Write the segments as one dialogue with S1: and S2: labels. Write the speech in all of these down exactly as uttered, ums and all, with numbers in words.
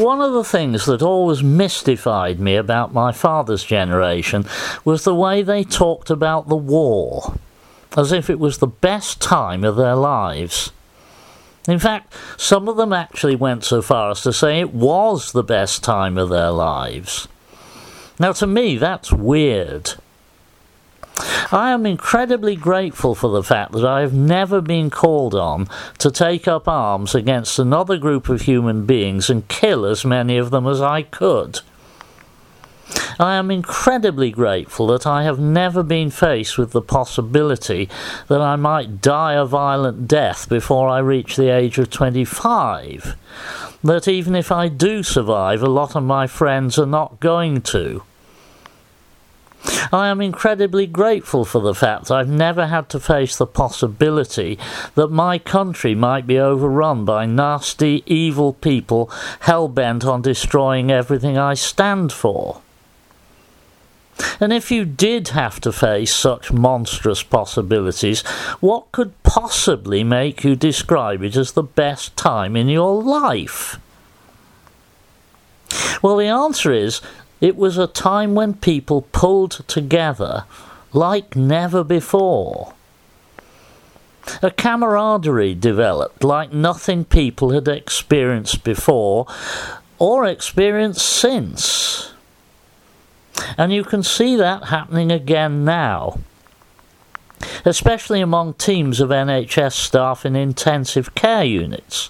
S1: One of the things that always mystified me about my father's generation was the way they talked about the war, as if it was the best time of their lives. In fact, some of them actually went so far as to say it was the best time of their lives. Now, to me, that's weird. I am incredibly grateful for the fact that I have never been called on to take up arms against another group of human beings and kill as many of them as I could. I am incredibly grateful that I have never been faced with the possibility that I might die a violent death before I reach the age of twenty-five. That even if I do survive, a lot of my friends are not going to. I am incredibly grateful for the fact I've never had to face the possibility that my country might be overrun by nasty, evil people hell-bent on destroying everything I stand for. And if you did have to face such monstrous possibilities, what could possibly make you describe it as the best time in your life? Well, the answer is, it was a time when people pulled together like never before. A camaraderie developed like nothing people had experienced before or experienced since. And you can see that happening again now, especially among teams of N H S staff in intensive care units.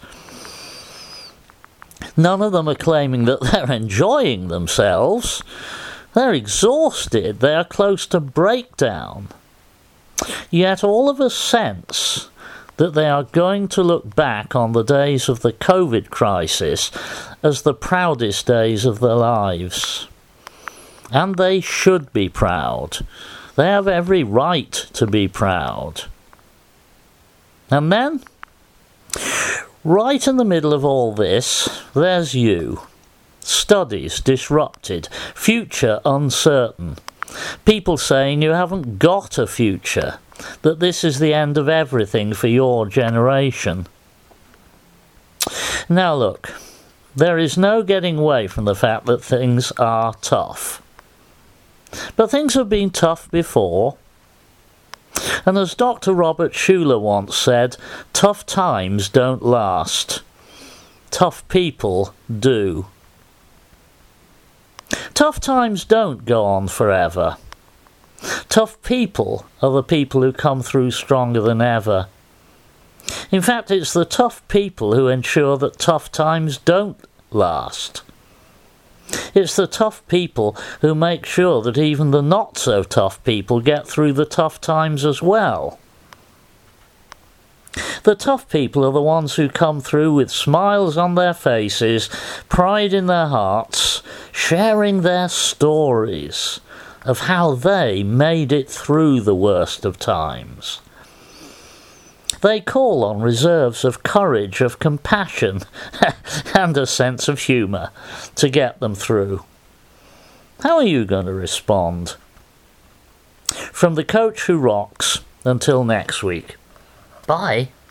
S1: None of them are claiming that they're enjoying themselves. They're exhausted. They are close to breakdown. Yet all of us sense that they are going to look back on the days of the COVID crisis as the proudest days of their lives. And they should be proud. They have every right to be proud. And then, right in the middle of all this, there's you. Studies disrupted, future uncertain. People saying you haven't got a future, that this is the end of everything for your generation. Now look, there is no getting away from the fact that things are tough. But things have been tough before. And as Doctor Robert Schuller once said, tough times don't last. Tough people do. Tough times don't go on forever. Tough people are the people who come through stronger than ever. In fact, it's the tough people who ensure that tough times don't last. It's the tough people who make sure that even the not-so-tough people get through the tough times as well. The tough people are the ones who come through with smiles on their faces, pride in their hearts, sharing their stories of how they made it through the worst of times. They call on reserves of courage, of compassion, and a sense of humour to get them through. How are you going to respond? From the Coach Who Rocks, until next week. Bye.